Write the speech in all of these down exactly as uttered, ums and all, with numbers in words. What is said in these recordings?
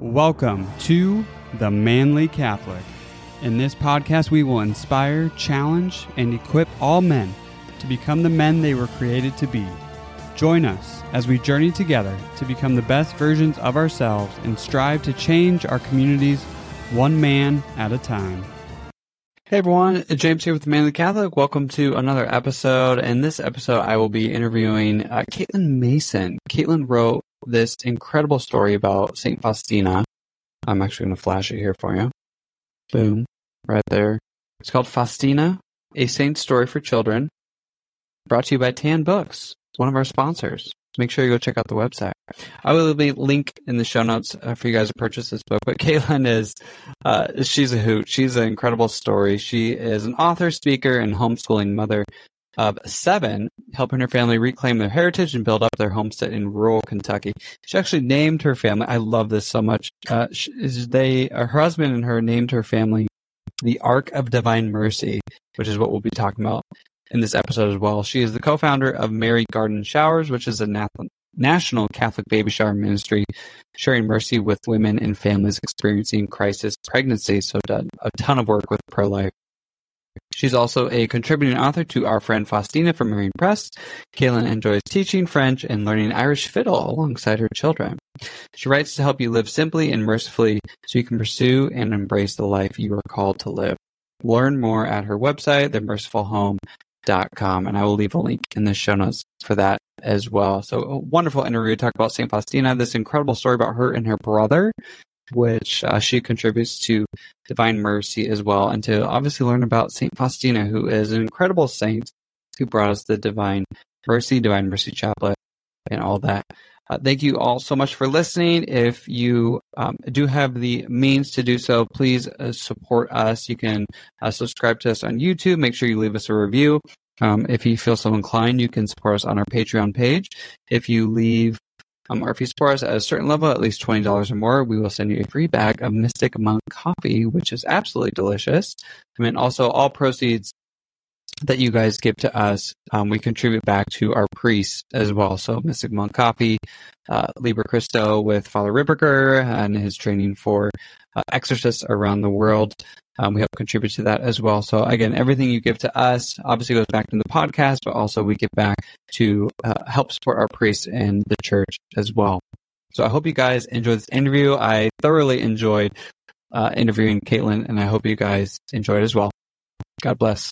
Welcome to The Manly Catholic. In this podcast, we will inspire, challenge, and equip all men to become the men they were created to be. Join us as we journey together to become the best versions of ourselves and strive to change our communities one man at a time. Hey everyone, James here with The Manly Catholic. Welcome to another episode. In this episode, I will be interviewing uh, Caitlin Mason. Caitlin wrote this incredible story about Saint Faustina. I'm actually going to flash it here for you. Boom. Right there. It's called Faustina, A Saint's Story for Children. Brought to you by Tan Books, one of our sponsors. Make sure you go check out the website. I will leave a link in the show notes uh, for you guys to purchase this book. But Caitlin is, uh, she's a hoot. She's an incredible story. She is an author, speaker, and homeschooling mother of seven, helping her family reclaim their heritage and build up their homestead in rural Kentucky. She actually named her family. I love this so much. Uh, she, they, her husband and her named her family the Ark of Divine Mercy, which is what we'll be talking about in this episode as well. She is the co-founder of Mary Garden Showers, which is a nat- national Catholic baby shower ministry, sharing mercy with women and families experiencing crisis pregnancy. So done a ton of work with pro-life. She's also a contributing author to Our Friend Faustina from Marian Press. Caitlin enjoys teaching French and learning Irish fiddle alongside her children. She writes to help you live simply and mercifully so you can pursue and embrace the life you are called to live. Learn more at her website, the merciful home dot com, and I will leave a link in the show notes for that as well. So a wonderful interview to talk about Saint Faustina, this incredible story about her and her brother, which uh, she contributes to Divine Mercy as well, and to obviously learn about Saint Faustina, who is an incredible saint who brought us the Divine Mercy, Divine Mercy Chaplet, and all that. Uh, thank you all so much for listening. If you um, do have the means to do so, please uh, support us. You can uh, subscribe to us on YouTube. Make sure you leave us a review. Um, if you feel so inclined, you can support us on our Patreon page. If you leave Um, or if you support us at a certain level, at least twenty dollars or more, we will send you a free bag of Mystic Monk coffee, which is absolutely delicious. I mean, also all proceeds that you guys give to us, um, we contribute back to our priests as well. So Mystic Monk coffee, uh, Liber Christo with Father Ripperger and his training for uh, exorcists around the world. Um, we help contribute to that as well. So again, everything you give to us obviously goes back to the podcast, but also we give back to uh, help support our priests and the church as well. So I hope you guys enjoyed this interview. I thoroughly enjoyed uh, interviewing Caitlin, and I hope you guys enjoyed as well. God bless.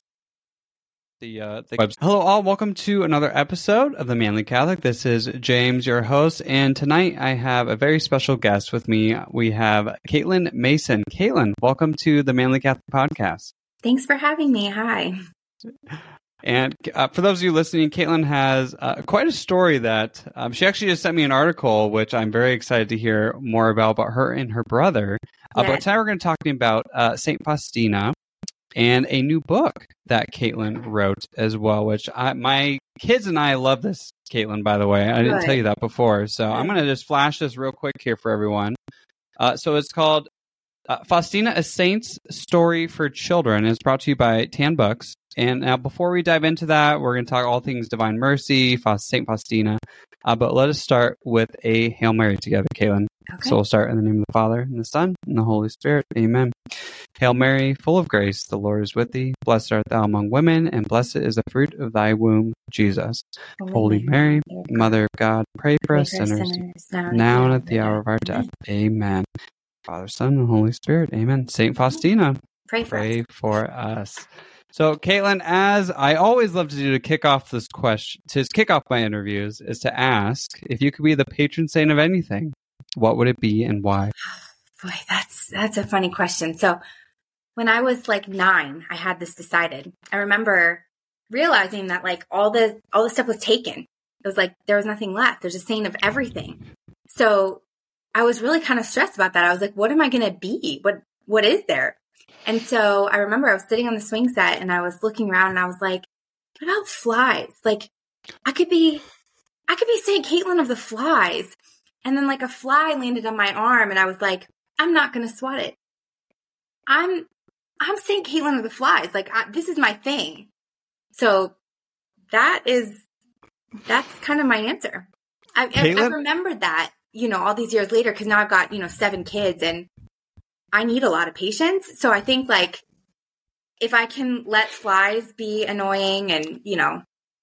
The, uh, the website. Hello all, welcome to another episode of The Manly Catholic. This is James, your host, and tonight I have a very special guest with me. We have Caitlin Mason. Caitlin, welcome to The Manly Catholic Podcast. Thanks for having me. Hi. And uh, for those of you listening, Caitlin has uh, quite a story that um, she actually just sent me an article, which I'm very excited to hear more about, about her and her brother. Uh, yes. But tonight we're going to talk about uh, Saint Faustina and a new book that Caitlin wrote as well, which I, my kids and I love this, Caitlin, by the way. I didn't Good. tell you that before. So I'm going to just flash this real quick here for everyone. Uh, so it's called uh, Faustina, A Saint's Story for Children. It's brought to you by Tan Books. And now before we dive into that, we're going to talk all things Divine Mercy, Saint Faustina. Uh, but let us start with a Hail Mary together, Caitlin. Okay. So we'll start in the name of the Father, and the Son, and the Holy Spirit. Amen. Hail Mary, full of grace, the Lord is with thee. Blessed art thou among women, and blessed is the fruit of thy womb, Jesus. Holy, Holy Mary, Mary, Mother of God, pray for us sinners, sinners now, now and at the hour of our death. Amen. Father, Son, and Holy Spirit. Amen. Saint Faustina, pray for, pray us. for us. So, Caitlin, as I always love to do to kick off this question, to kick off my interviews, is to ask if you could be the patron saint of anything, what would it be and why? Boy, that's that's a funny question. So, when I was like nine, I had this decided. I remember realizing that like all the all the stuff was taken. It was like there was nothing left. There's a saint of everything. So I was really kind of stressed about that. I was like, what am I going to be? What what is there? And so I remember I was sitting on the swing set and I was looking around and I was like, what about flies? Like I could be, I could be Saint Caitlin of the flies. And then like a fly landed on my arm and I was like, I'm not going to swat it. I'm, I'm Saint Caitlin of the flies. Like I, this is my thing. So that is, that's kind of my answer. I, I, I remembered that you know, all these years later, because now I've got, you know, seven kids and I need a lot of patience. So I think like if I can let flies be annoying and, you know,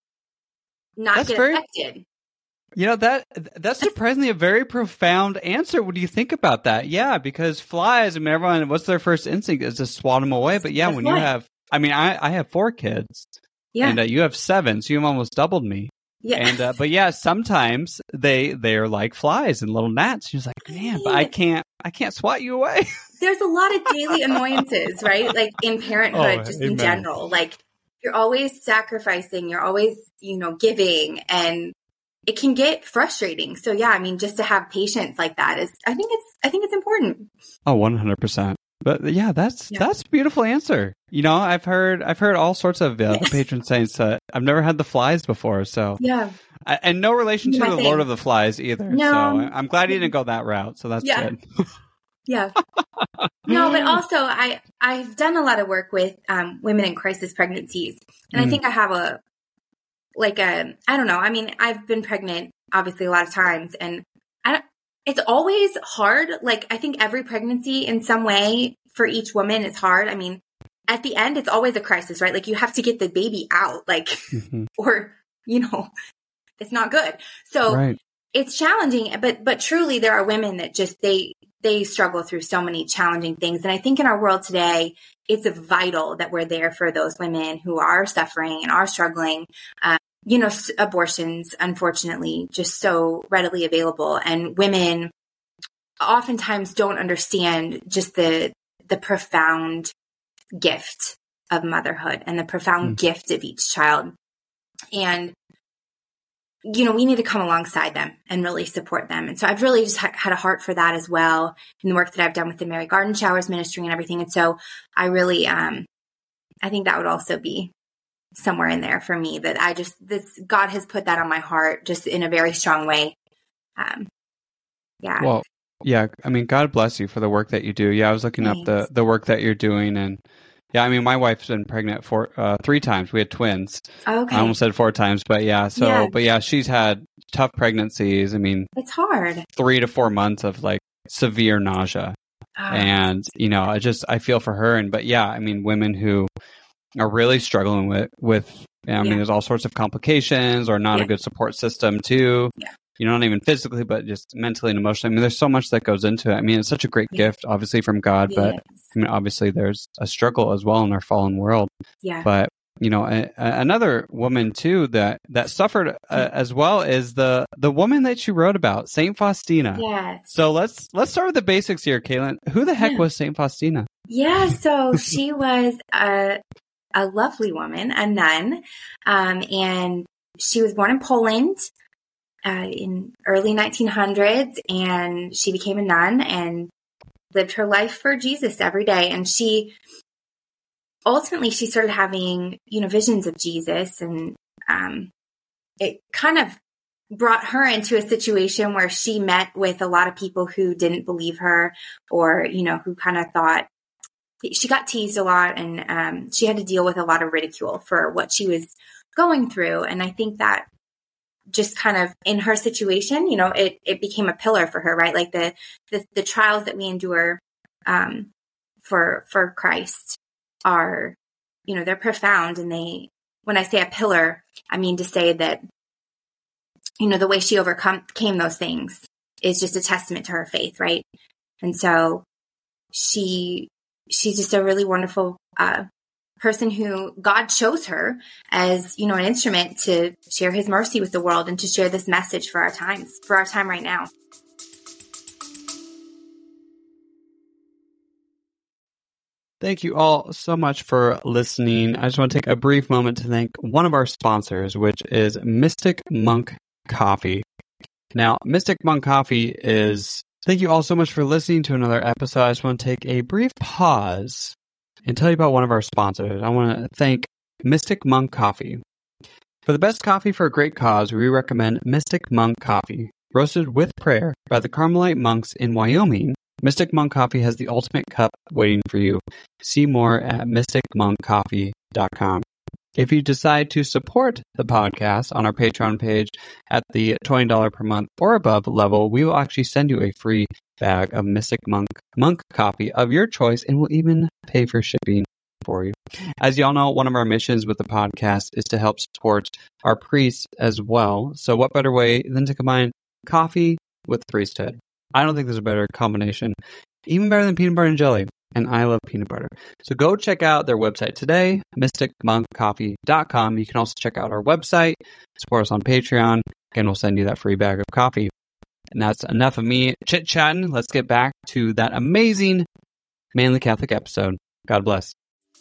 not That's get very, affected. You know, that that's surprisingly a very profound answer. What do you think about that? Yeah, because flies, I mean, everyone, what's their first instinct is to swat them away. But yeah, That's when right. you have, I mean, I, I have four kids. Yeah. And uh, you have seven, so you've almost doubled me. Yeah. And uh, but yeah, sometimes they they're like flies and little gnats. You're just like, man, but I can't I can't swat you away. There's a lot of daily annoyances, right? Like in parenthood, Oh, just amen. in general. Like you're always sacrificing, you're always, you know, giving, and it can get frustrating. So yeah, I mean, just to have patience like that is, I think it's, I think it's important. Oh, one hundred percent. But yeah, that's Yeah. that's a beautiful answer. You know, I've heard I've heard all sorts of uh, the patron saints. Uh, I've never had the flies before, so Yeah. I, and no relation to My the thing. Lord of the Flies either. No. So I- I'm glad you didn't go that route. So that's Yeah. good. Yeah. No, but also I, I've done a lot of work with um, women in crisis pregnancies. And Mm. I think I have a, like a, I don't know. I mean, I've been pregnant obviously a lot of times, and I don't, it's always hard. Like I think every pregnancy in some way for each woman is hard. I mean, at the end, it's always a crisis, right? Like you have to get the baby out, like, Mhm. or, you know, it's not good. So Right. it's challenging, but, but truly there are women that just, they, they struggle through so many challenging things. And I think in our world today, it's vital that we're there for those women who are suffering and are struggling. Um, you know, s- abortions, unfortunately, just so readily available. And women oftentimes don't understand just the, the profound gift of motherhood and the profound Mm. gift of each child. And, you know, we need to come alongside them and really support them. And so I've really just ha- had a heart for that as well in the work that I've done with the Mary Garden Showers ministry and everything. And so I really, um, I think that would also be somewhere in there for me, that I just, this, God has put that on my heart just in a very strong way. Um, yeah. Well, yeah. I mean, God bless you for the work that you do. Yeah, I was looking up the Thanks. the work that you're doing, and yeah, I mean, my wife's been pregnant for uh, three times. We had twins. Okay. I almost said four times, but yeah. So, Yeah. but yeah, she's had tough pregnancies. I mean, It's hard. three to four months of like severe nausea. Oh, And, you know, I just, I feel for her. And, but yeah, I mean, women who are really struggling with, with, I mean, Yeah. there's all sorts of complications or not Yeah. a good support system too. Yeah. You know, not even physically, but just mentally and emotionally. I mean, there's so much that goes into it. I mean, it's such a great Yeah. gift, obviously from God, but yes. I mean, obviously there's a struggle as well in our fallen world. Yeah. But, you know, a, a, another woman too that, that suffered uh, as well is the, the woman that you wrote about, Saint Faustina. Yes. So let's let's start with the basics here, Caitlin. Who the heck Yeah. was Saint Faustina? Yeah, so she was a a lovely woman, a nun, um, and she was born in Poland uh, in early nineteen hundreds, and she became a nun and lived her life for Jesus every day. And she ultimately she started having, you know, visions of Jesus, and um, it kind of brought her into a situation where she met with a lot of people who didn't believe her, or, you know, who kind of thought, she got teased a lot, and um, she had to deal with a lot of ridicule for what she was going through. And I think that just kind of in her situation, you know, it, it became a pillar for her, right? Like the, the, the trials that we endure um, for, for Christ are, you know, they're profound. And they, when I say a pillar, I mean to say that, you know, the way she overcome came those things is just a testament to her faith, right? And so she, she's just a really wonderful uh, person who God chose her as, you know, an instrument to share his mercy with the world and to share this message for our times, for our time right now. Thank you all so much for listening. I just want to take a brief moment to thank one of our sponsors, which is Mystic Monk Coffee. Now, Mystic Monk Coffee is... Thank you all so much for listening to another episode. I just want to take a brief pause and tell you about one of our sponsors. I want to thank Mystic Monk Coffee. For the best coffee for a great cause, we recommend Mystic Monk Coffee. Roasted with prayer by the Carmelite monks in Wyoming, Mystic Monk Coffee has the ultimate cup waiting for you. See more at mystic monk coffee dot com. If you decide to support the podcast on our Patreon page at the twenty dollars per month or above level, we will actually send you a free bag of Mystic Monk monk coffee of your choice, and we'll even pay for shipping for you. As y'all know, one of our missions with the podcast is to help support our priests as well. So what better way than to combine coffee with priesthood? I don't think there's a better combination. Even better than peanut butter and jelly. And I love peanut butter. So go check out their website today, mystic monk coffee dot com. You can also check out our website, support us on Patreon, and we'll send you that free bag of coffee. And that's enough of me chit-chatting. Let's get back to that amazing Manly Catholic episode. God bless.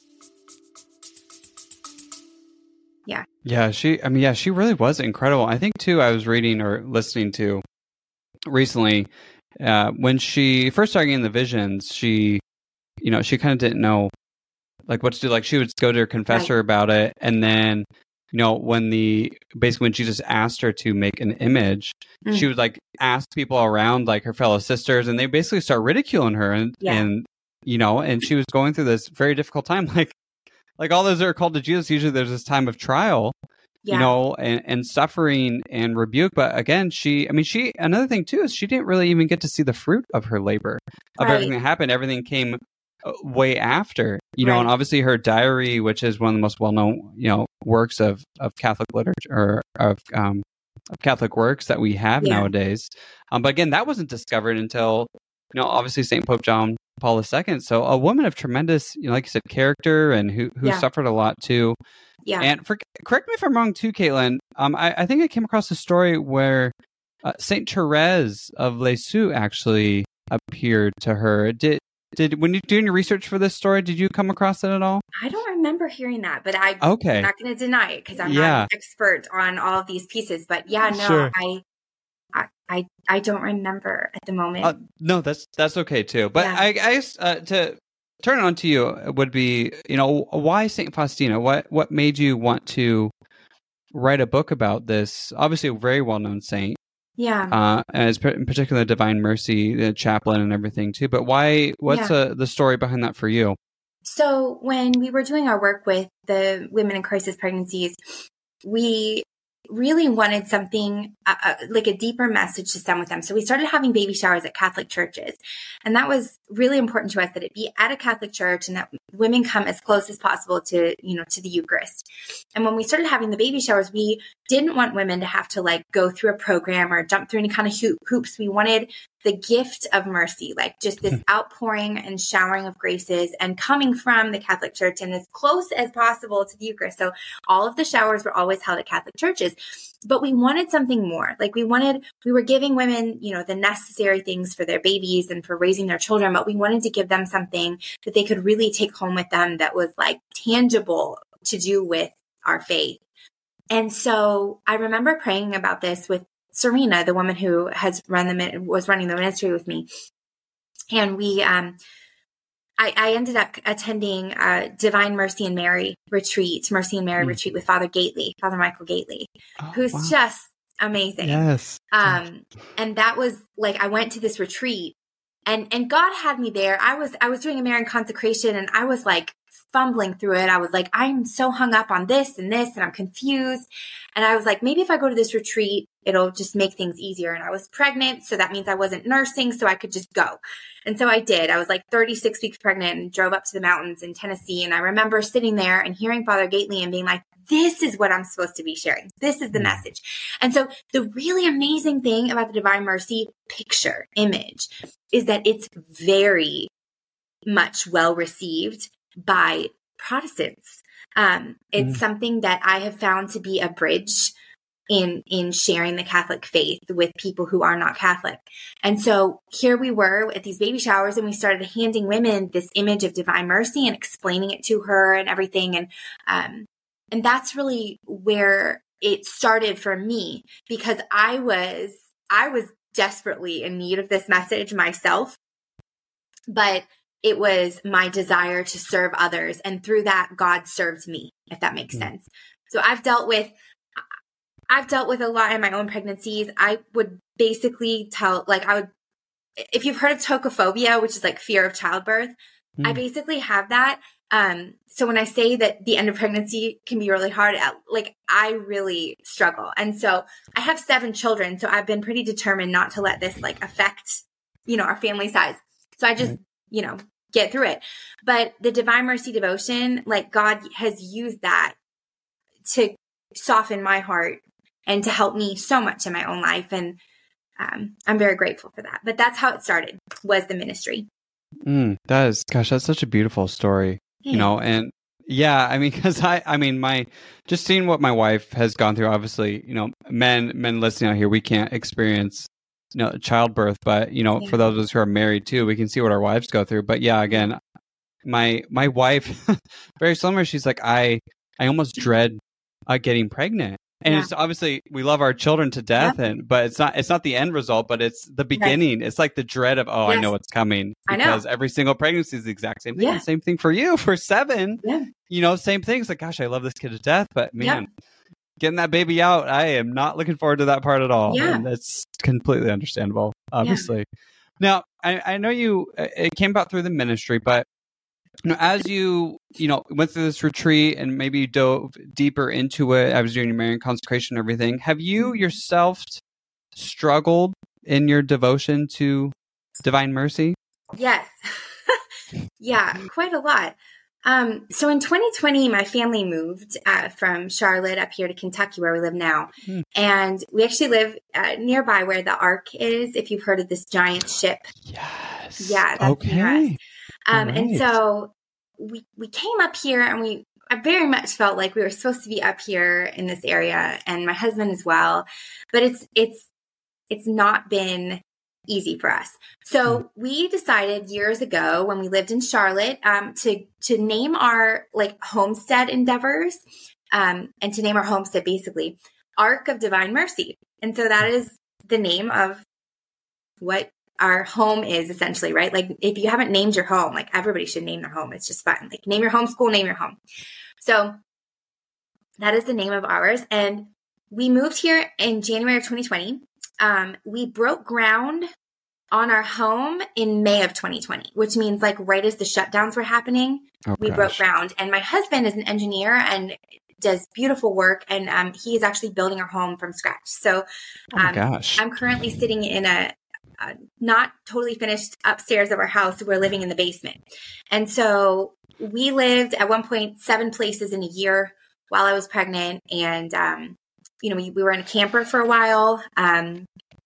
Yeah. Yeah, she, I mean, yeah, she really was incredible. I think, too, I was reading or listening to recently, uh, when she first started getting the visions, she... you know, she kind of didn't know like what to do. Like she would go to her confessor right. about it. And then, you know, when the, basically when Jesus asked her to make an image, mm. she would like ask people around, like her fellow sisters, and they basically start ridiculing her. And, yeah. and, you know, and she was going through this very difficult time. Like, like all those that are called to Jesus, usually there's this time of trial, yeah. you know, and, and suffering and rebuke. But again, she, I mean, she, another thing too, is she didn't really even get to see the fruit of her labor, of right. everything that happened. Everything came way after, you know, right. and obviously her diary, which is one of the most well-known, you know, works of, of Catholic literature or of, um, of Catholic works that we have yeah. nowadays. Um, but again, that wasn't discovered until, you know, obviously Saint Pope John Paul the Second. So a woman of tremendous, you know, like you said, character and who, who yeah. suffered a lot too. Yeah. And for, correct me if I'm wrong too, Caitlin. Um, I, I think I came across a story where uh, Saint Therese of Lisieux actually appeared to her. Did, Did when you doing your research for this story, did you come across that at all? I don't remember hearing that, but I, okay. I'm not going to deny it because I'm yeah. not an expert on all of these pieces. But yeah, no, sure. I, I, I, I don't remember at the moment. Uh, no, that's that's okay too. But yeah. I, I guess uh, to turn it on to you would be, you know, why Saint Faustina? What what made you want to write a book about this? Obviously, a very well known saint. Yeah. Uh, as in particular, Divine Mercy, the chaplain and everything too. But why, what's yeah. uh, the story behind that for you? So when we were doing our work with the women in crisis pregnancies, we really wanted something uh, uh, like a deeper message to send with them. So we started having baby showers at Catholic churches. And that was really important to us, that it be at a Catholic church and that women come as close as possible to, you know, to the Eucharist. And when we started having the baby showers, we didn't want women to have to like go through a program or jump through any kind of hoops. We wanted the gift of mercy, like just this outpouring and showering of graces and coming from the Catholic Church and as close as possible to the Eucharist. So all of the showers were always held at Catholic churches, but we wanted something more. Like we wanted, we were giving women, you know, the necessary things for their babies and for raising their children, but we wanted to give them something that they could really take home with them that was like tangible to do with our faith. And so I remember praying about this with Serena, the woman who has run the was running the ministry with me, and we, um, I, I ended up attending a Divine Mercy and Mary retreat, Mercy and Mary mm. retreat with Father Gately, Father Michael Gately, oh, who's wow. just amazing. Yes, um, and that was like I went to this retreat, and and God had me there. I was I was doing a Marian consecration, and I was like fumbling through it. I was like, I'm so hung up on this and this, and I'm confused. And I was like, maybe if I go to this retreat, it'll just make things easier. And I was pregnant, so that means I wasn't nursing, so I could just go. And so I did. I was like thirty-six weeks pregnant and drove up to the mountains in Tennessee. And I remember sitting there and hearing Father Gately and being like, this is what I'm supposed to be sharing. This is the mm. message. And so the really amazing thing about the Divine Mercy picture, image, is that it's very much well received by Protestants. Um, it's mm. something that I have found to be a bridge in, in sharing the Catholic faith with people who are not Catholic. And so here we were at these baby showers, and we started handing women this image of Divine Mercy and explaining it to her and everything. And, um, and that's really where it started for me, because I was, I was desperately in need of this message myself, but it was my desire to serve others. And through that, God served me, if that makes mm-hmm. sense. So I've dealt with, I've dealt with a lot in my own pregnancies. I would basically tell, like I would, if you've heard of tocophobia, which is like fear of childbirth, mm-hmm. I basically have that. Um, so when I say that the end of pregnancy can be really hard, like I really struggle. And so I have seven children. So I've been pretty determined not to let this like affect, you know, our family size. So I just, you know, get through it. But the Divine Mercy devotion, like God has used that to soften my heart and to help me so much in my own life. And um, I'm very grateful for that. But that's how it started, was the ministry. Mm, that is, gosh, that's such a beautiful story, yeah. you know, and yeah, I mean, cause I, I mean, my, just seeing what my wife has gone through, obviously, you know, men, men listening out here, we can't experience, you know, childbirth, but, you know, yeah. for those of us who are married too, we can see what our wives go through. But yeah, again, my, my wife, very similar. She's like, I, I almost dread uh, getting pregnant. And yeah. it's obviously we love our children to death, yeah. and but it's not it's not the end result, but it's the beginning. Right. It's like the dread of oh, yes. I know what's coming because every single pregnancy is the exact same thing. Yeah. Same thing for you for seven. Yeah. You know, same thing. It's like gosh, I love this kid to death, but man, yeah. getting that baby out, I am not looking forward to that part at all. Yeah, and that's completely understandable. Obviously, yeah. now I, I know you. It came about through the ministry, but. You know, as you, you know, went through this retreat and maybe you dove deeper into it, I was doing your Marian consecration and everything. Have you yourself struggled in your devotion to Divine Mercy? Yes. yeah, quite a lot. Um, so in twenty twenty, my family moved uh, from Charlotte up here to Kentucky, where we live now. Hmm. And we actually live uh, nearby where the Ark is, if you've heard of this giant ship. Yes. Yeah. That's okay. Um, right. And so we, we came up here and we, I very much felt like we were supposed to be up here in this area and my husband as well, but it's, it's, it's not been easy for us. So mm. we decided years ago when we lived in Charlotte, um, to, to name our like homestead endeavors, um, and to name our homestead basically Ark of Divine Mercy. And so that is the name of what our home is essentially, right? Like if you haven't named your home, like everybody should name their home. It's just fun. Like name your home school, name your home. So that is the name of ours. And we moved here in January of twenty twenty. Um, we broke ground on our home in May of twenty twenty, which means like right as the shutdowns were happening, oh, we gosh. broke ground. And my husband is an engineer and does beautiful work. And um, he is actually building our home from scratch. So um, oh gosh. I'm currently sitting in a, Uh, not totally finished upstairs of our house. We're living in the basement. And so we lived at one point seven places in a year while I was pregnant. And, um, you know, we, we were in a camper for a while. Um,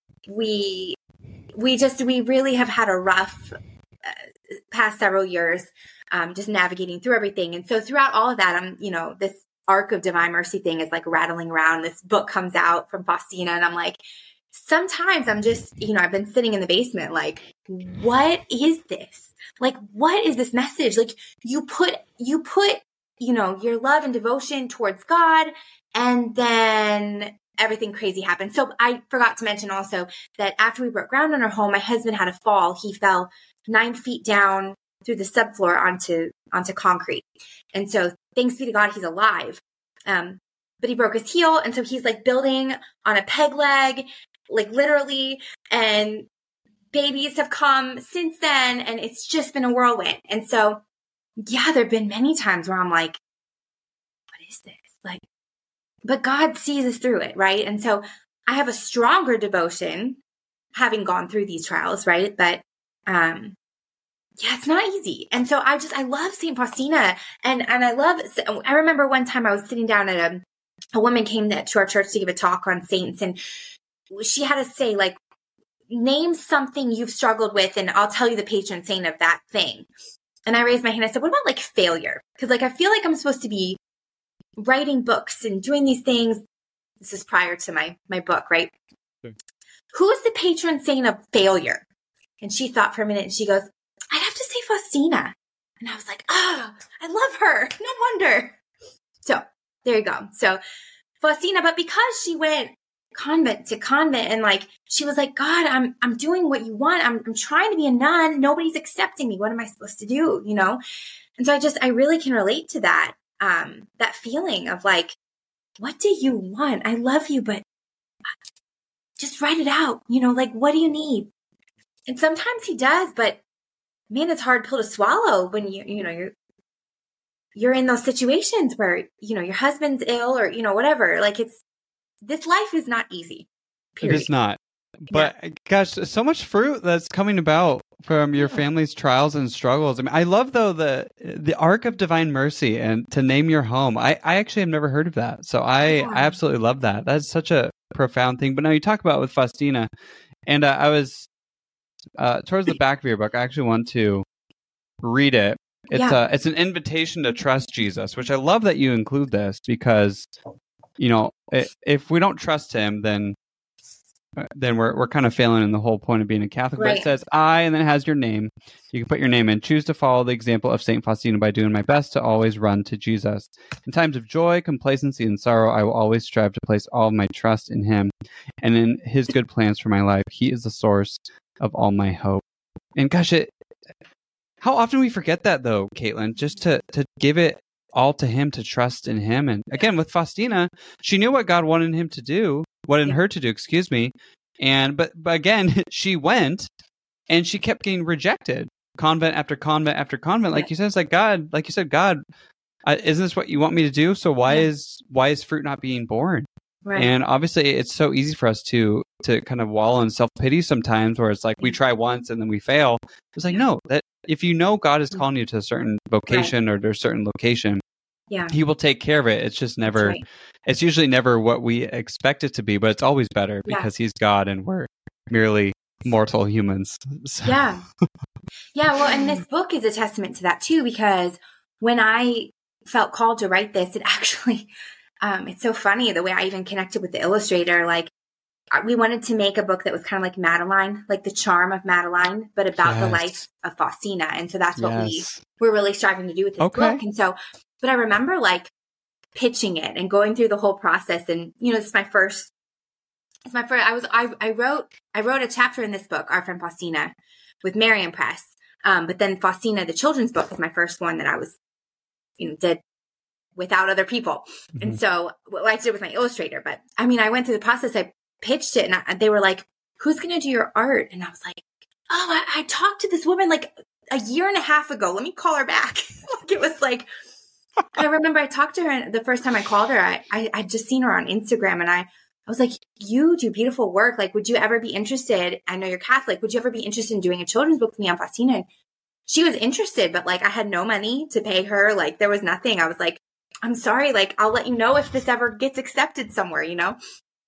we, we just, we really have had a rough uh, past several years, um, just navigating through everything. And so throughout all of that, I'm, you know, this Ark of Divine Mercy thing is like rattling around. This book comes out from Faustina and I'm like, sometimes I'm just, you know, I've been sitting in the basement like, what is this? Like, what is this message? Like you put, you put, you know, your love and devotion towards God and then everything crazy happened. So I forgot to mention also that after we broke ground on our home, my husband had a fall. He fell nine feet down through the subfloor onto, onto concrete. And so thanks be to God, he's alive. Um, but he broke his heel. And so he's like building on a peg leg, like literally, and babies have come since then, and it's just been a whirlwind. And so, yeah, there've been many times where I'm like, what is this? Like, but God sees us through it, right? And so I have a stronger devotion having gone through these trials, right? But, um, yeah, it's not easy. And so I just, I love Saint Faustina, and, and I love, I remember one time I was sitting down at a, a woman came to our church to give a talk on saints, and she had to say, like, name something you've struggled with and I'll tell you the patron saint of that thing. And I raised my hand. I said, what about like failure? Because like, I feel like I'm supposed to be writing books and doing these things. This is prior to my, my book, right? Okay. Who's the patron saint of failure? And she thought for a minute and she goes, I'd have to say Faustina. And I was like, oh, I love her. No wonder. So there you go. So Faustina, but because she went convent to convent and like she was like, God, I'm I'm doing what you want. I'm I'm trying to be a nun. Nobody's accepting me. What am I supposed to do? You know? And so I just I really can relate to that, um, that feeling of like, what do you want? I love you, but just write it out. You know, like what do you need? And sometimes he does, but man, it's a hard pill to swallow when you you know you're you're in those situations where, you know, your husband's ill or, you know, whatever. Like it's, this life is not easy. Period. It is not. But yeah. Gosh, so much fruit that's coming about from your yeah. family's trials and struggles. I mean, I love though the the arc of divine mercy and to name your home. I, I actually have never heard of that. So I, yeah. I absolutely love that. That's such a profound thing. But now you talk about with Faustina, and uh, I was uh, towards the back of your book. I actually want to read it. It's yeah. uh, it's an invitation to trust Jesus, which I love that you include this because, you know, if we don't trust him, then then we're we're kind of failing in the whole point of being a Catholic. Right. But it says, I, and then it has your name. You can put your name in. Choose to follow the example of Saint Faustina by doing my best to always run to Jesus. In times of joy, complacency, and sorrow, I will always strive to place all of my trust in him and in his good plans for my life. He is the source of all my hope. And gosh, it, how often we forget that though, Caitlin, just to, to give it all to him, to trust in him. And again, with Faustina, she knew what God wanted him to do. wanted yeah. her to do, excuse me. And, but, but again, she went and she kept getting rejected. Convent after convent after convent. Like yeah. you said, it's like, God, like you said, God, uh, isn't this what you want me to do? So why yeah. is, why is fruit not being born? Right. And obviously it's so easy for us to, to kind of wallow in self-pity sometimes where it's like, we try once and then we fail. It's like, no, that if you know God is calling you to a certain vocation right. or to a certain location, yeah, he will take care of it. It's just never, right. it's usually never what we expect it to be, but it's always better yeah. because he's God and we're merely mortal humans. So. Yeah. Yeah. Well, and this book is a testament to that too, because when I felt called to write this, it actually, um, it's so funny the way I even connected with the illustrator. Like we wanted to make a book that was kind of like Madeline, like the charm of Madeline, but about yes. the life of Faustina. And so that's what yes. we were really striving to do with this okay. book. And so, but I remember like pitching it and going through the whole process. And, you know, this is my first, it's my first, I was, I, I wrote, I wrote a chapter in this book, Our Friend Faustina, with Marian Press. Um, but then Faustina, the children's book, was my first one that I was, you know, did without other people. Mm-hmm. And so well, I did with my illustrator, but I mean, I went through the process, I pitched it and I, they were like, who's going to do your art? And I was like, oh, I, I talked to this woman like a year and a half ago. Let me call her back. Like it was like, I remember I talked to her and the first time I called her, I, I I'd just seen her on Instagram and I, I was like, you do beautiful work. Like, would you ever be interested? I know you're Catholic. Would you ever be interested in doing a children's book with me on Faustina? And she was interested, but like I had no money to pay her. Like there was nothing. I was like, I'm sorry. Like, I'll let you know if this ever gets accepted somewhere, you know?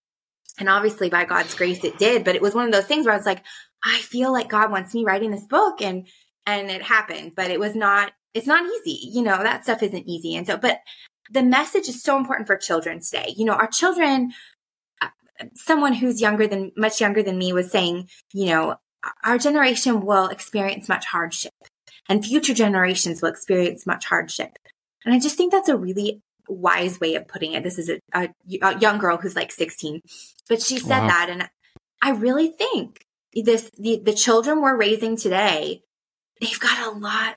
And obviously by God's grace, it did. But it was one of those things where I was like, I feel like God wants me writing this book. And, and it happened, but it was not, it's not easy. You know, that stuff isn't easy. And so, but the message is so important for children today. You know, our children, someone who's younger than, much younger than me was saying, you know, our generation will experience much hardship and future generations will experience much hardship. And I just think that's a really wise way of putting it. This is a, a, a young girl who's like sixteen, but she said wow. that. And I really think this, the, the children we're raising today, they've got a lot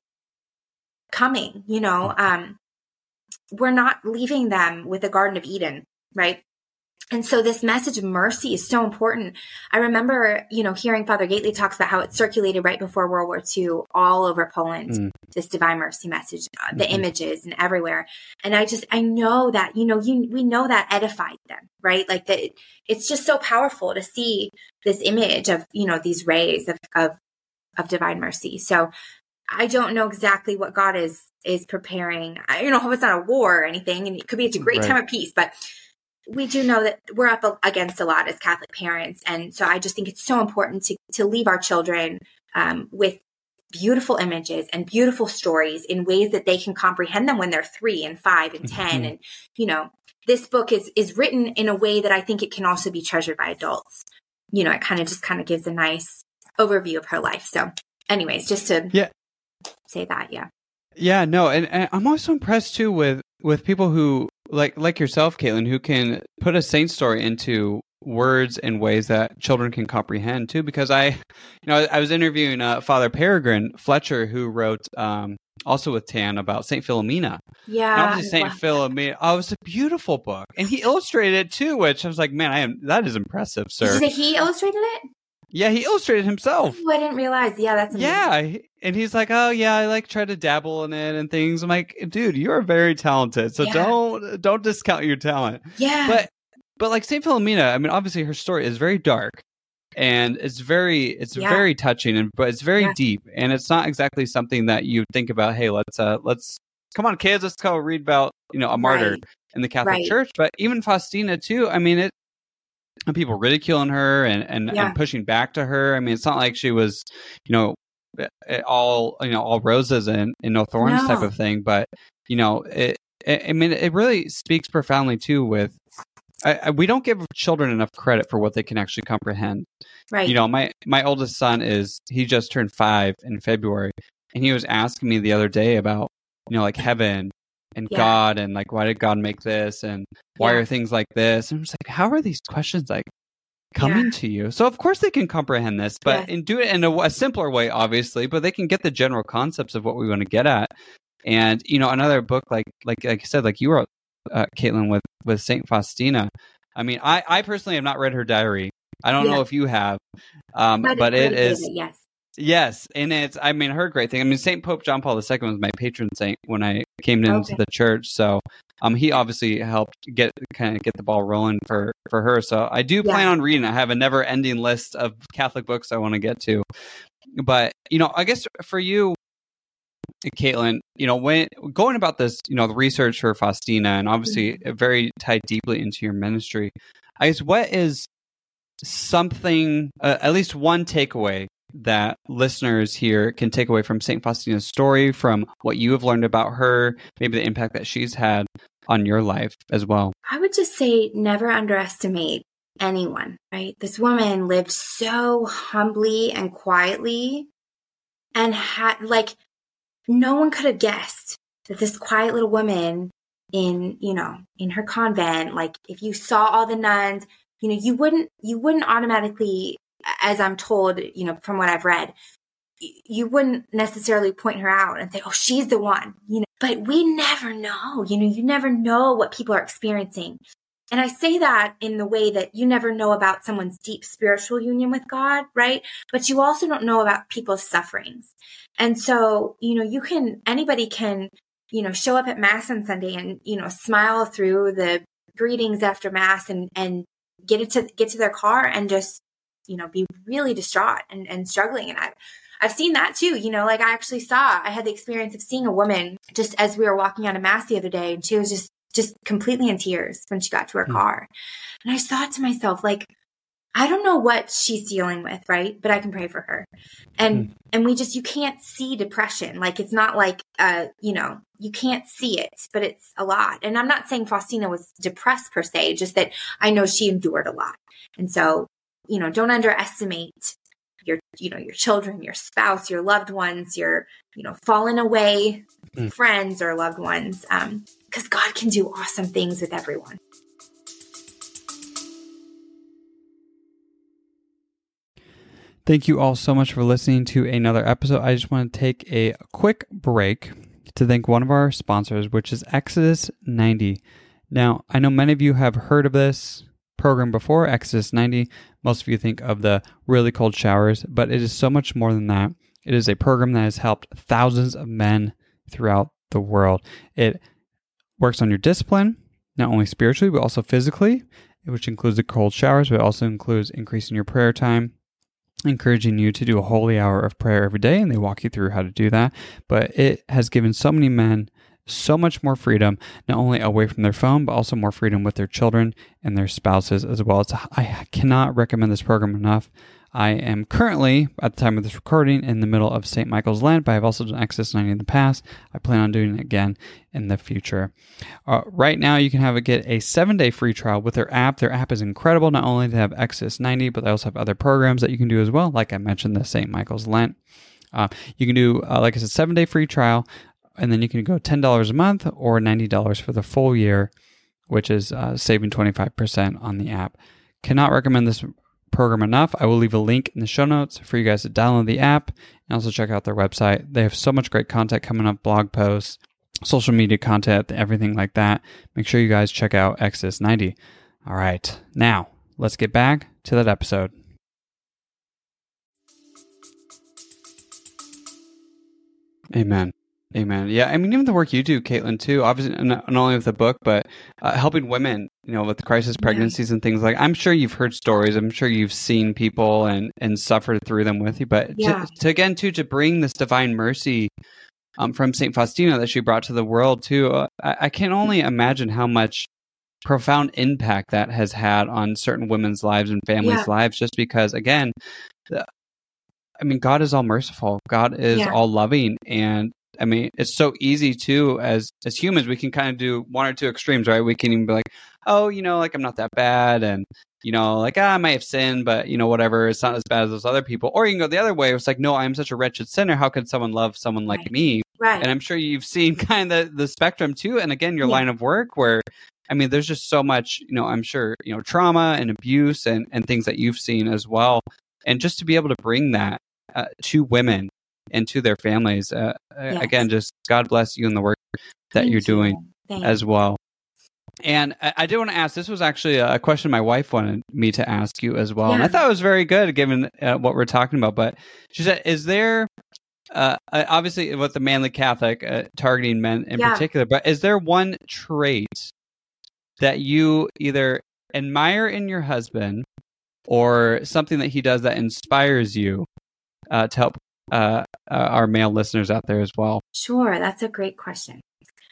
coming, you know, um, we're not leaving them with the Garden of Eden, right? And so this message of mercy is so important. I remember, you know, hearing Father Gately talks about how it circulated right before World War Two all over Poland, mm. this divine mercy message, uh, the mm-hmm. images and everywhere. And I just, I know that, you know, you, we know that edified them, right? Like that it, it's just so powerful to see this image of, you know, these rays of, of, of divine mercy. So I don't know exactly what God is, is preparing. I, you know, hope it's not a war or anything. And it could be, it's a great right. time of peace, but we do know that we're up against a lot as Catholic parents. And so I just think it's so important to, to leave our children um, with beautiful images and beautiful stories in ways that they can comprehend them when they're three and five and ten. Mm-hmm. And, you know, this book is, is written in a way that I think it can also be treasured by adults. You know, it kind of just kind of gives a nice overview of her life. So anyways, just to yeah. say that. Yeah. Yeah, no. And, and I'm also impressed too with, with people who, like like yourself, Caitlin, who can put a saint story into words in ways that children can comprehend too. Because I, you know, I was interviewing uh, Father Peregrine Fletcher, who wrote um, also with Tan about Saint Philomena. Yeah, and Saint Philomena. Oh, it was a beautiful book, and he illustrated it too. Which I was like, man, I am that is impressive, sir. Did he illustrated it? Yeah, he illustrated himself. Oh, I didn't realize. Yeah, that's amazing. Yeah, and he's like, oh yeah, I like try to dabble in it and things. I'm like, dude, you are very talented, so yeah. don't don't discount your talent. Yeah, but but like Saint Philomena, I mean, obviously her story is very dark, and it's very it's yeah. very touching, and but it's very yeah. deep, and it's not exactly something that you think about. Hey, let's uh let's come on, kids, let's go read about you know a martyr right. in the Catholic right. Church. But even Faustina too. I mean, it. And people ridiculing her and, and, yeah. and pushing back to her. I mean, it's not like she was, you know, all you know, all roses and, and no thorns no. type of thing. But you know, it, it. I mean, it really speaks profoundly too. With I, I, we don't give children enough credit for what they can actually comprehend. Right. You know, my my oldest son is he just turned five in February, and he was asking me the other day about you know like heaven. And yeah. God, and like, why did God make this? And why yeah. are things like this? And I'm just like, how are these questions like coming yeah. to you? So of course they can comprehend this, but yeah. and do it in a, a simpler way, obviously. But they can get the general concepts of what we want to get at. And you know, another book like like like I said, like you wrote, uh, Caitlin, with with Saint Faustina. I mean, I I personally have not read her diary. I don't yeah. know if you have, um, but, but it is. It, yes. Yes, and it's, I mean, her great thing. I mean, Saint Pope John Paul the Second was my patron saint when I came into okay. the church. So um, he obviously helped get kind of get the ball rolling for, for her. So I do plan yeah. on reading. I have a never-ending list of Catholic books I want to get to. But, you know, I guess for you, Caitlin, you know, when going about this, you know, the research for Faustina and obviously mm-hmm. very tied deeply into your ministry, I guess what is something, uh, at least one takeaway that listeners here can take away from Saint Faustina's story, from what you have learned about her, maybe the impact that she's had on your life as well? I would just say never underestimate anyone, right? This woman lived so humbly and quietly and had like no one could have guessed that this quiet little woman in, you know, in her convent, like if you saw all the nuns, you know, you wouldn't you wouldn't automatically, as I'm told, you know, from what I've read, you wouldn't necessarily point her out and say, oh, she's the one, you know, but we never know, you know, you never know what people are experiencing. And I say that in the way that you never know about someone's deep spiritual union with God, right? But you also don't know about people's sufferings. And so, you know, you can, anybody can, you know, show up at Mass on Sunday and, you know, smile through the greetings after Mass and, and get it to, get to their car and just, you know, be really distraught and, and struggling. And I've, I've seen that too. You know, like I actually saw, I had the experience of seeing a woman just as we were walking out of Mass the other day, and she was just, just completely in tears when she got to her mm. car. And I thought to myself, like, I don't know what she's dealing with, right? But I can pray for her. And, mm. and we just, you can't see depression. Like, it's not like, uh, you know, you can't see it, but it's a lot. And I'm not saying Faustina was depressed per se, just that I know she endured a lot. And so, you know, don't underestimate your, you know, your children, your spouse, your loved ones, your, you know, fallen away mm. friends or loved ones. Um, because God can do awesome things with everyone. Thank you all so much for listening to another episode. I just want to take a quick break to thank one of our sponsors, which is Exodus ninety. Now, I know many of you have heard of this program before, Exodus ninety. Most of you think of the really cold showers, but it is so much more than that. It is a program that has helped thousands of men throughout the world. It works on your discipline, not only spiritually, but also physically, which includes the cold showers, but it also includes increasing your prayer time, encouraging you to do a holy hour of prayer every day, and they walk you through how to do that. But it has given so many men so much more freedom, not only away from their phone, but also more freedom with their children and their spouses as well. It's, I cannot recommend this program enough. I am currently, at the time of this recording, in the middle of Saint Michael's Lent, but I've also done Exodus ninety in the past. I plan on doing it again in the future. Uh, right now, you can have it get a seven-day free trial with their app. Their app is incredible. Not only do they have Exodus ninety, but they also have other programs that you can do as well, like I mentioned, the Saint Michael's Lent. Uh, you can do, uh, like I said, seven-day free trial, and then you can go ten dollars a month or ninety dollars for the full year, which is uh, saving twenty-five percent on the app. Cannot recommend this program enough. I will leave a link in the show notes for you guys to download the app and also check out their website. They have so much great content coming up, blog posts, social media content, everything like that. Make sure you guys check out Exodus ninety. All right, now let's get back to that episode. Amen. Amen. Yeah. I mean, even the work you do, Caitlin, too, obviously not, not only with the book, but uh, helping women, you know, with crisis pregnancies yeah. and things like, I'm sure you've heard stories. I'm sure you've seen people and, and suffered through them with you, but yeah. to, to again, too, to bring this divine mercy um, from Saint Faustina that she brought to the world too. Uh, I, I can only imagine how much profound impact that has had on certain women's lives and families' yeah. lives, just because, again, the, I mean, God is all merciful. God is yeah. all loving. And I mean, it's so easy too, as, as humans, we can kind of do one or two extremes, right? We can even be like, oh, you know, like I'm not that bad. And, you know, like, ah, I might have sinned, but you know, whatever, it's not as bad as those other people. Or you can go the other way. It's like, no, I'm such a wretched sinner. How could someone love someone like right. me? Right. And I'm sure you've seen kind of the, the spectrum too. And again, your yeah. line of work where, I mean, there's just so much, you know, I'm sure, you know, trauma and abuse and, and things that you've seen as well. And just to be able to bring that uh, to women and to their families, uh, yes. again, just God bless you and the work that Thank you're doing you. as well. And I, I did want to ask, this was actually a question my wife wanted me to ask you as well. Yeah. And I thought it was very good given uh, what we're talking about. But she said, is there, uh, obviously with the Manly Catholic, uh, targeting men in yeah. particular, but is there one trait that you either admire in your husband or something that he does that inspires you uh, to help uh, uh, our male listeners out there as well? Sure. That's a great question.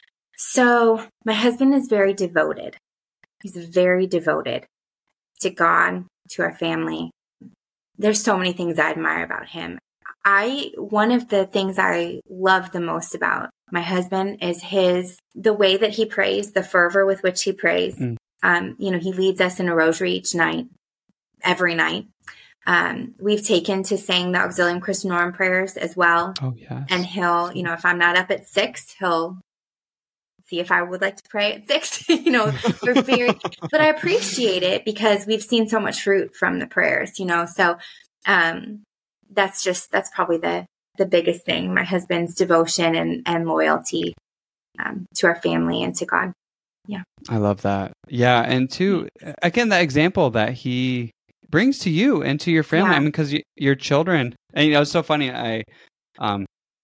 So my husband is very devoted. He's very devoted to God, to our family. There's so many things I admire about him. I, one of the things I love the most about my husband is his, the way that he prays, the fervor with which he prays. Mm. Um, you know, he leads us in a rosary each night, every night. Um, we've taken to saying the Auxilium Christianorum prayers as well. Oh, yes. And he'll, you know, if I'm not up at six, he'll see if I would like to pray at six, you know, we're very, but I appreciate it because we've seen so much fruit from the prayers, you know, so, um, that's just, that's probably the, the biggest thing, my husband's devotion and, and loyalty, um, to our family and to God. Yeah. I love that. Yeah. And to, again, that example that he brings to you and to your family. Yeah. I mean, because you, your children, and you know, it's so funny. I, um,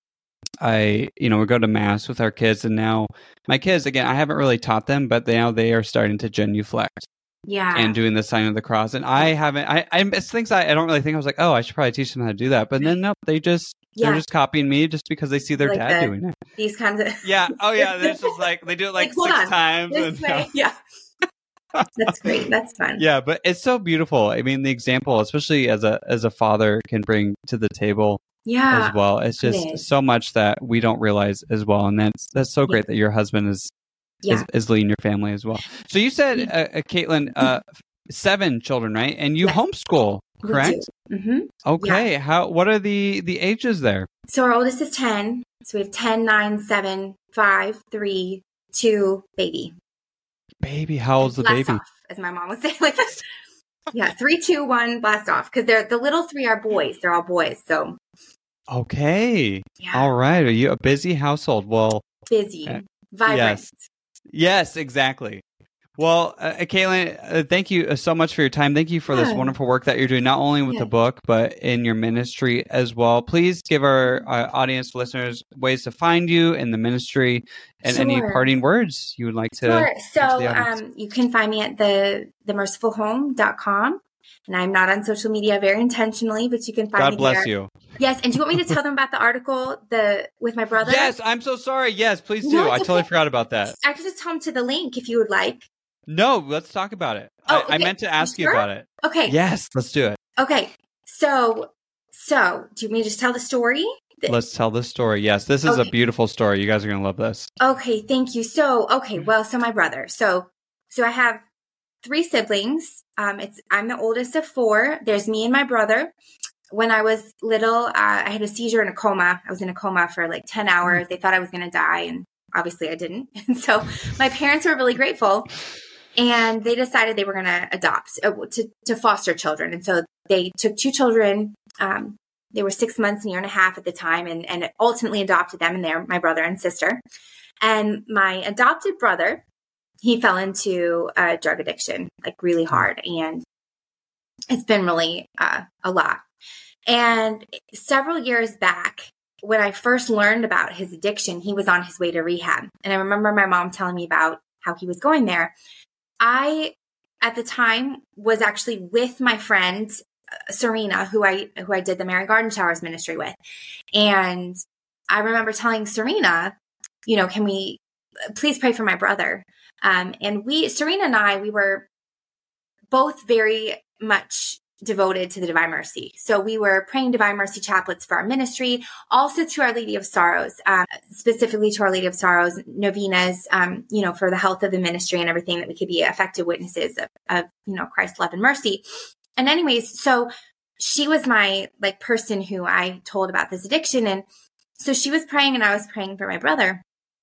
I, you know, we go to mass with our kids, and now my kids, again, I haven't really taught them, but now they are starting to genuflect. Yeah. And doing the sign of the cross. And I haven't, I, I, it's things I, I don't really think. I was like, oh, I should probably teach them how to do that. But then, nope, they just, yeah. they're just copying me just because they see their like dad the, doing it. These kinds of. Yeah. Oh, yeah. They're just like, they do it like, like six on. times. This and, way. Yeah. That's great. That's fun. Yeah. But it's so beautiful. I mean, the example, especially as a, as a father, can bring to the table. Yeah. As well. It's just it so much that we don't realize as well. And that's, that's so great yeah. that your husband is, yeah. is, is leading your family as well. So you said, uh, uh, Caitlin, uh, seven children, right? And you yes. homeschool, correct? Mm-hmm. Okay. Yeah. How? What are the the ages there? So our oldest is ten. So we have ten, nine, seven, five, three, two, baby. Baby, how old's the blast baby? Off, as my mom would say, like, yeah, three, two, one, blast off. Because they're the little three are boys. They're all boys. So. Okay. Yeah. All right. Are you a busy household? Well, busy, uh, vibrant. Yes. Yes, exactly. Well, uh, Caitlin, uh, thank you so much for your time. Thank you for yeah. this wonderful work that you're doing, not only with yeah. the book, but in your ministry as well. Please give our uh, audience, listeners, ways to find you in the ministry and sure. any parting words you would like to. Sure. So um, you can find me at the the merciful home dot com. And I'm not on social media very intentionally, but you can find God me bless there. you. Yes. And do you want me to tell them about the article the with my brother? Yes. I'm so sorry. Yes, please do. No, I totally okay. forgot about that. I could just tell them to the link if you would like. No, let's talk about it. Oh, I, okay. I meant to ask you, sure? you about it. Okay. Yes, let's do it. Okay. So, so do you want me to just tell the story? Let's tell the story. Yes, this is okay. a beautiful story. You guys are going to love this. Okay. Thank you. So, okay. Well, so my brother. So, so I have three siblings. Um, it's I'm the oldest of four. There's me and my brother. When I was little, uh, I had a seizure and a coma. I was in a coma for like ten hours. They thought I was going to die, and obviously I didn't. And so my parents were really grateful, and they decided they were going to adopt, uh, to, to foster children. And so they took two children. Um, they were six months and a year and a half at the time, and, and ultimately adopted them, and they're my brother and sister. And my adopted brother, he fell into uh, drug addiction, like really hard. And it's been really uh, a lot. And several years back, when I first learned about his addiction, he was on his way to rehab. And I remember my mom telling me about how he was going there. I, at the time, was actually with my friend, uh, Serena, who I, who I did the Mary Garden Showers ministry with. And I remember telling Serena, you know, can we please pray for my brother? Um, and we, Serena and I, we were both very much devoted to the Divine Mercy. So we were praying Divine Mercy chaplets for our ministry, also to Our Lady of Sorrows, um, specifically to Our Lady of Sorrows, novenas, um, you know, for the health of the ministry and everything, that we could be effective witnesses of, of, you know, Christ's love and mercy. And anyways, so she was my like person who I told about this addiction. And so she was praying and I was praying for my brother.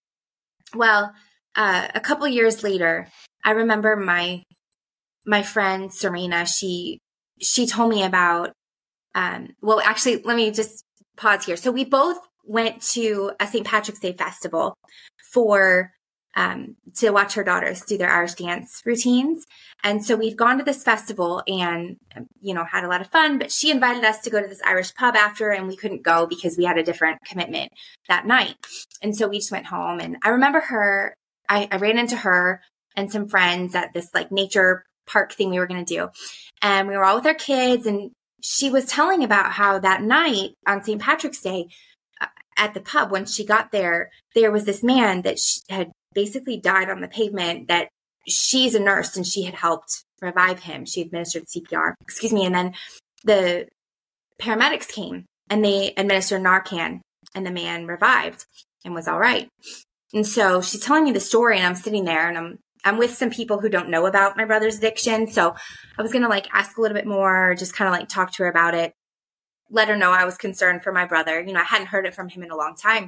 Well, uh, a couple years later, I remember my, my friend Serena, she, she told me about, um, well, actually, let me just pause here. So we both went to a Saint Patrick's Day festival for, um, to watch her daughters do their Irish dance routines. And so we've gone to this festival and, you know, had a lot of fun, but she invited us to go to this Irish pub after, and we couldn't go because we had a different commitment that night. And so we just went home, and I remember her, I, I ran into her and some friends at this like nature park thing we were going to do. And we were all with our kids, and she was telling about how that night on Saint Patrick's Day uh, at the pub, when she got there, there was this man that she had basically died on the pavement, that she's a nurse and she had helped revive him. She administered C P R, excuse me. And then the paramedics came and they administered Narcan, and the man revived and was all right. And so she's telling me the story, and I'm sitting there, and I'm I'm with some people who don't know about my brother's addiction. So I was going to like ask a little bit more, just kind of like talk to her about it, let her know I was concerned for my brother. You know, I hadn't heard it from him in a long time.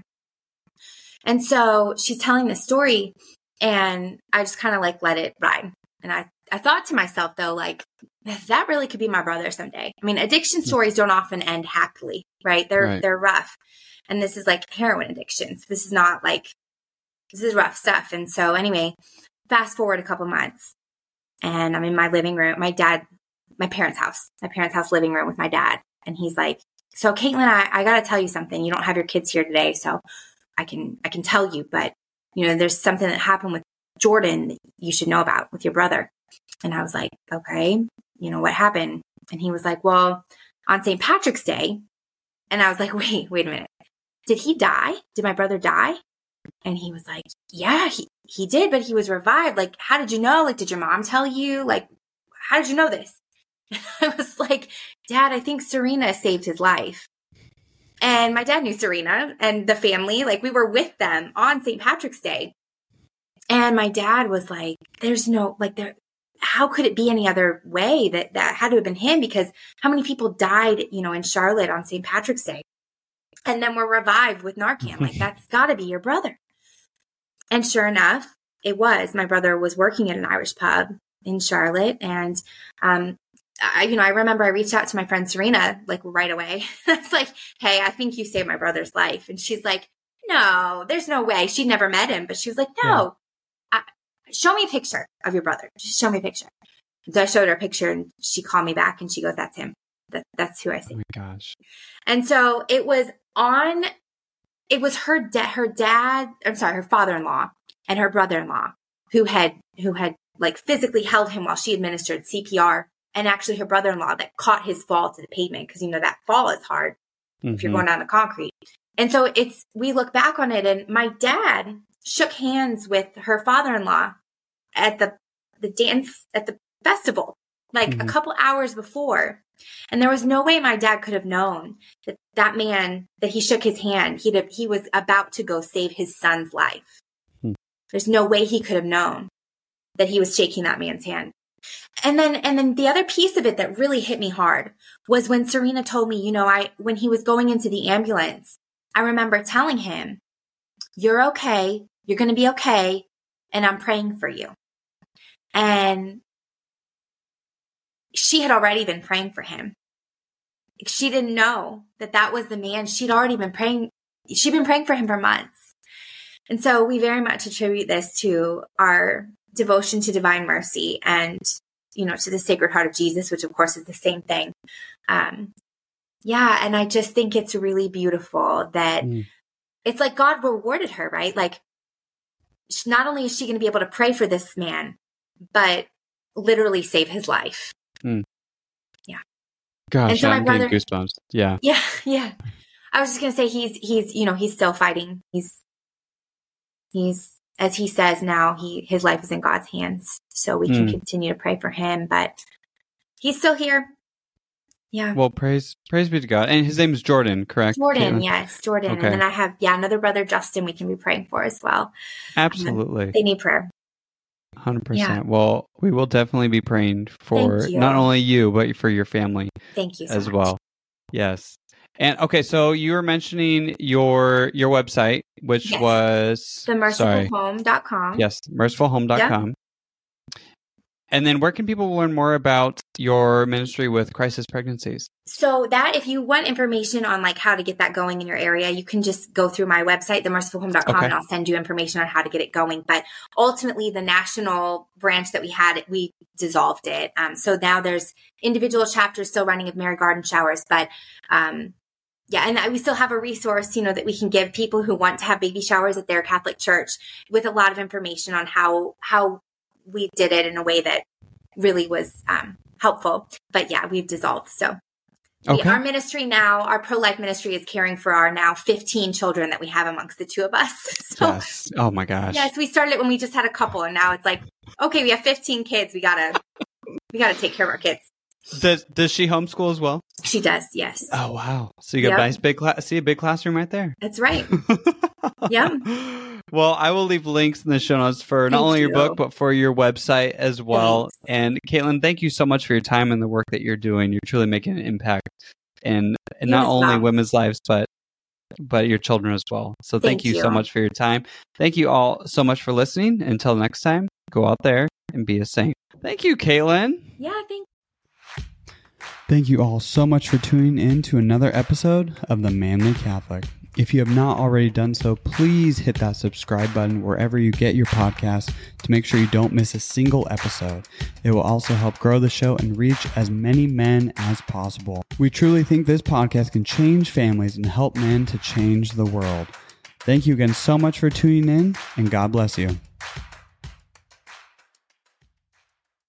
And so she's telling this story, and I just kind of like let it ride. And I, I thought to myself though, like, that really could be my brother someday. I mean, addiction stories don't often end happily, right? They're, right. They're rough. And this is like heroin addiction. So this is not like, this is rough stuff. And so anyway, fast forward a couple months, and I'm in my living room, my dad, my parents' house, my parents' house living room with my dad. And he's like, so Caitlin, I, I got to tell you something. You don't have your kids here today, so I can, I can tell you, but you know, there's something that happened with Jordan that you should know about with your brother. And I was like, okay, you know, what happened? And he was like, well, on Saint Patrick's Day. And I was like, wait, wait a minute. Did he die? Did my brother die? And he was like, yeah, he, he did, but he was revived. Like, how did you know? Like, did your mom tell you? Like, how did you know this? And I was like, Dad, I think Serena saved his life. And my dad knew Serena and the family. Like, we were with them on Saint Patrick's Day. And my dad was like, there's no, like, there, how could it be any other way? That that had to have been him, because how many people died, you know, in Charlotte on Saint Patrick's Day and then were revived with Narcan? Like, that's got to be your brother. And sure enough, it was. My brother was working at an Irish pub in Charlotte. And, um, I, you know, I remember I reached out to my friend Serena, like right away. I was like, hey, I think you saved my brother's life. And she's like, no, there's no way. She'd never met him. But she was like, no, yeah. I, show me a picture of your brother. Just show me a picture. And so I showed her a picture, and she called me back and she goes, that's him. That, that's who I saved. Oh my gosh. And so it was on... It was her dad, her dad, I'm sorry, her father-in-law and her brother-in-law who had, who had like physically held him while she administered C P R, and actually her brother-in-law that caught his fall to the pavement. Cause you know, that fall is hard mm-hmm. if you're going down the concrete. And so it's, we look back on it, and my dad shook hands with her father-in-law at the, the dance at the festival, like mm-hmm. a couple hours before. And there was no way my dad could have known that that man, that he shook his hand, he he was about to go save his son's life. Hmm. There's no way he could have known that he was shaking that man's hand. And then, and then the other piece of it that really hit me hard was when Serena told me, you know, I, when he was going into the ambulance, I remember telling him, you're okay. You're going to be okay. And I'm praying for you. And she had already been praying for him. She didn't know that that was the man. She'd already been praying. She'd been praying for him for months. And so we very much attribute this to our devotion to divine mercy and, you know, to the Sacred Heart of Jesus, which of course is the same thing. Um, Yeah. And I just think it's really beautiful that mm. it's like God rewarded her, right? Like, not only is she going to be able to pray for this man, but literally save his life. Mm. Yeah. Gosh, and so I'm my brother, getting goosebumps. Yeah. Yeah. Yeah. I was just going to say he's, he's, you know, he's still fighting. He's, he's, as he says now, he, his life is in God's hands. So we can mm. continue to pray for him, but he's still here. Yeah. Well, praise, praise be to God. And his name is Jordan, correct? Jordan. Caitlin? Yes. Jordan. Okay. And then I have, yeah, another brother, Justin, we can be praying for as well. Absolutely. Um, they need prayer. one hundred percent. Yeah. Well, we will definitely be praying for not only you, but for your family. Thank you so as much. well. Yes. And okay, so you were mentioning your your website, which yes. was the merciful home dot com. Yes, merciful home dot com. Yep. And then where can people learn more about your ministry with crisis pregnancies? So that if you want information on like how to get that going in your area, you can just go through my website, the merciful home dot com, okay. and I'll send you information on how to get it going. But ultimately, the national branch that we had, we dissolved it. Um, so now there's individual chapters still running of Mary Garden Showers, but um, yeah, and we still have a resource, you know, that we can give people who want to have baby showers at their Catholic church with a lot of information on how how we did it in a way that really was um, helpful. But yeah, we've dissolved. So we, okay. our ministry now, our pro-life ministry is caring for our now fifteen children that we have amongst the two of us. So, yes. Oh my gosh. Yes, we started it when we just had a couple, and now it's like, okay, we have fifteen kids. We gotta, we gotta take care of our kids. Does Does she homeschool as well? She does. Yes. Oh wow! So you got yep. a nice big class. See a big classroom right there. That's right. Yeah. Well, I will leave links in the show notes for not thank only you. your book, but for your website as well. Thanks. And Caitlin, thank you so much for your time and the work that you're doing. You're truly making an impact in, in not only well. women's lives, but but your children as well. So thank, thank you, you so much for your time. Thank you all so much for listening. Until next time, go out there and be a saint. Thank you, Caitlin. Yeah, thank Thank you all so much for tuning in to another episode of The Manly Catholic. If you have not already done so, please hit that subscribe button wherever you get your podcasts to make sure you don't miss a single episode. It will also help grow the show and reach as many men as possible. We truly think this podcast can change families and help men to change the world. Thank you again so much for tuning in, and God bless you.